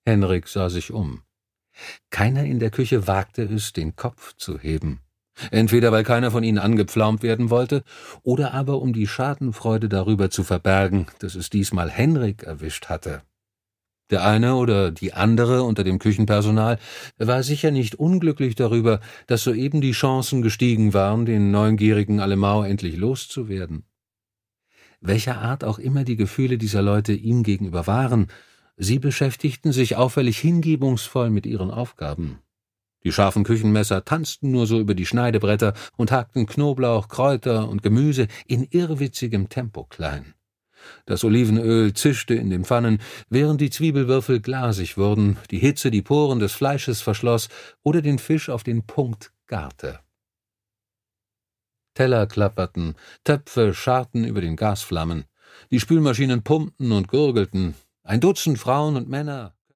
Henrik sah sich um. Keiner in der Küche wagte es, den Kopf zu heben. Entweder weil keiner von ihnen angepflaumt werden wollte, oder aber um die Schadenfreude darüber zu verbergen, dass es diesmal Henrik erwischt hatte. Der eine oder die andere unter dem Küchenpersonal war sicher nicht unglücklich darüber, dass soeben die Chancen gestiegen waren, den neugierigen Alemau endlich loszuwerden. Welcher Art auch immer die Gefühle dieser Leute ihm gegenüber waren, sie beschäftigten sich auffällig hingebungsvoll mit ihren Aufgaben. Die scharfen Küchenmesser tanzten nur so über die Schneidebretter und hakten Knoblauch, Kräuter und Gemüse in irrwitzigem Tempo klein. Das Olivenöl zischte in den Pfannen, während die Zwiebelwürfel glasig wurden, die Hitze die Poren des Fleisches verschloss oder den Fisch auf den Punkt garte. Teller klapperten, Töpfe scharrten über den Gasflammen, die Spülmaschinen pumpten und gurgelten, ein Dutzend Frauen und Männer